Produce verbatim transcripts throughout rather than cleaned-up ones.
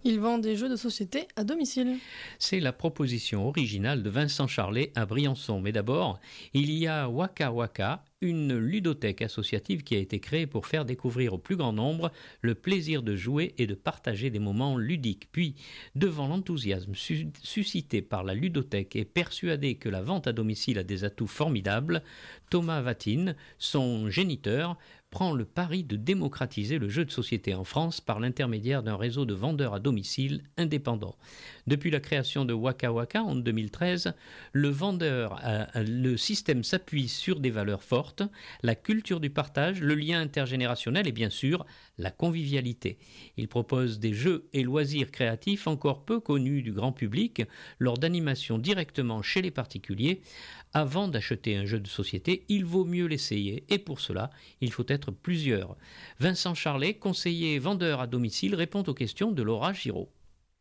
Il vend des jeux de société à domicile. C'est la proposition originale de Vincent Charlet à Briançon. Mais d'abord, il y a Waka Waka, une ludothèque associative qui a été créée pour faire découvrir au plus grand nombre le plaisir de jouer et de partager des moments ludiques. Puis, devant l'enthousiasme su- suscité par la ludothèque et persuadé que la vente à domicile a des atouts formidables, Thomas Vatine, son géniteur, prend le pari de démocratiser le jeu de société en France par l'intermédiaire d'un réseau de vendeurs à domicile indépendants. Depuis la création de Waka Waka en deux mille treize, le vendeur, a, le système s'appuie sur des valeurs fortes, la culture du partage, le lien intergénérationnel et bien sûr la convivialité. Il propose des jeux et loisirs créatifs encore peu connus du grand public lors d'animations directement chez les particuliers. Avant d'acheter un jeu de société, il vaut mieux l'essayer et pour cela, il faut être plusieurs. Vincent Charlet, conseiller vendeur à domicile, répond aux questions de Laura Giraud.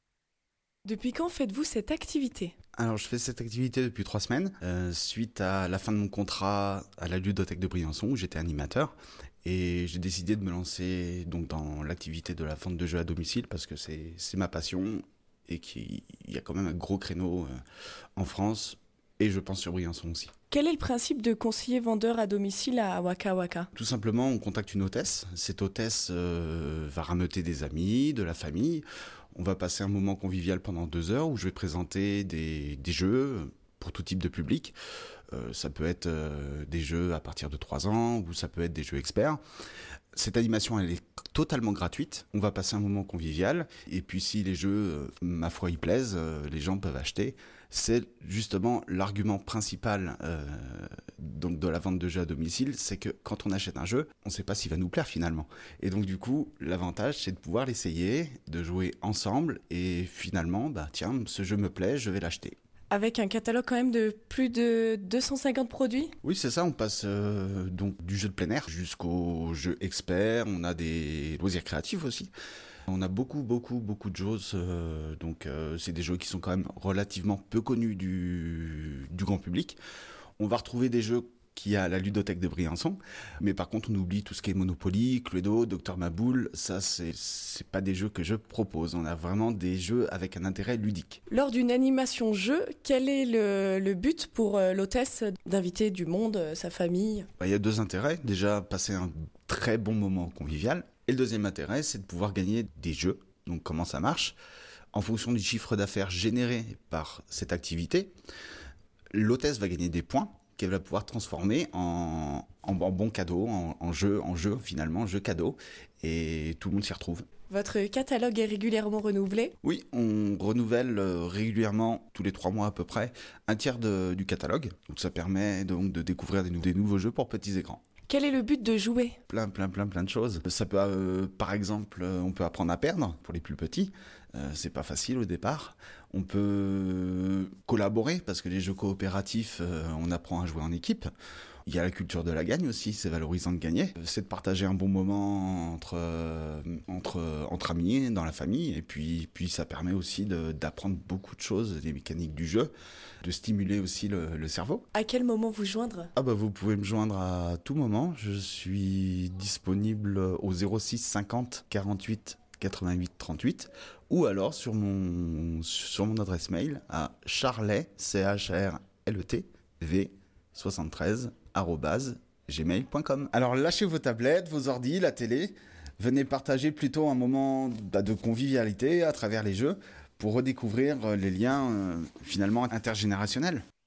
Depuis quand faites-vous cette activité ? Alors je fais cette activité depuis trois semaines, euh, suite à la fin de mon contrat à la ludothèque de Briançon où j'étais animateur. Et j'ai décidé de me lancer donc dans l'activité de la vente de jeux à domicile parce que c'est, c'est ma passion et qu'il y a quand même un gros créneau euh, en France. Et je pense sur Briançon aussi. Quel est le principe de conseiller vendeur à domicile à Waka Waka ? Tout simplement, on contacte une hôtesse. Cette hôtesse euh, va rameuter des amis, de la famille. On va passer un moment convivial pendant deux heures où je vais présenter des, des jeux pour tout type de public. Euh, ça peut être euh, des jeux à partir de trois ans ou ça peut être des jeux experts. Cette animation, elle est totalement gratuite. On va passer un moment convivial. Et puis si les jeux, euh, ma foi, y plaisent, euh, les gens peuvent acheter. C'est justement l'argument principal euh, donc de la vente de jeux à domicile, c'est que quand on achète un jeu, on ne sait pas s'il va nous plaire finalement. Et donc du coup, l'avantage, c'est de pouvoir l'essayer, de jouer ensemble. Et finalement, bah tiens, ce jeu me plaît, je vais l'acheter. Avec un catalogue quand même de plus de deux cent cinquante produits ? Oui, c'est ça, on passe euh, donc du jeu de plein air jusqu'au jeu expert, on a des loisirs créatifs aussi. On a beaucoup, beaucoup, beaucoup de choses, euh, donc euh, c'est des jeux qui sont quand même relativement peu connus du, du grand public. On va retrouver des jeux qu'il y a à la ludothèque de Briançon, mais par contre on oublie tout ce qui est Monopoly, Cluedo, Docteur Maboule, ça c'est, c'est pas des jeux que je propose, on a vraiment des jeux avec un intérêt ludique. Lors d'une animation jeu, quel est le, le but pour euh, l'hôtesse d'inviter du monde, euh, sa famille ? Bah, il y a deux intérêts, déjà passer un très bon moment convivial, et le deuxième intérêt c'est de pouvoir gagner des jeux. Donc comment ça marche ? En fonction du chiffre d'affaires généré par cette activité, l'hôtesse va gagner des points qu'elle va pouvoir transformer en, en, en bon cadeau, en, en jeu, en jeu finalement, jeu cadeau, et tout le monde s'y retrouve. Votre catalogue est régulièrement renouvelé ? Oui, on renouvelle régulièrement, tous les trois mois à peu près, un tiers de, du catalogue. Donc ça permet donc de découvrir des, des nouveaux jeux pour petits écrans. Quel est le but de jouer ? Plein, plein, plein, plein de choses. Ça peut, euh, par exemple, on peut apprendre à perdre pour les plus petits. Euh, c'est pas facile au départ. On peut collaborer parce que les jeux coopératifs, euh, on apprend à jouer en équipe. Il y a la culture de la gagne aussi, c'est valorisant de gagner. C'est de partager un bon moment entre euh, entre entre amis, dans la famille, et puis puis ça permet aussi de, d'apprendre beaucoup de choses, des mécaniques du jeu, de stimuler aussi le, le cerveau. À quel moment vous joindre ? Ah bah vous pouvez me joindre à tout moment. Je suis disponible au zéro six cinquante quarante-huit quatre-vingt-huit trente-huit ou alors sur mon sur mon adresse mail à charlet c h r l e t v soixante-treize arobase gmail point com. Alors lâchez vos tablettes, vos ordis, la télé, venez partager plutôt un moment bah, de convivialité à travers les jeux pour redécouvrir les liens euh, finalement intergénérationnels.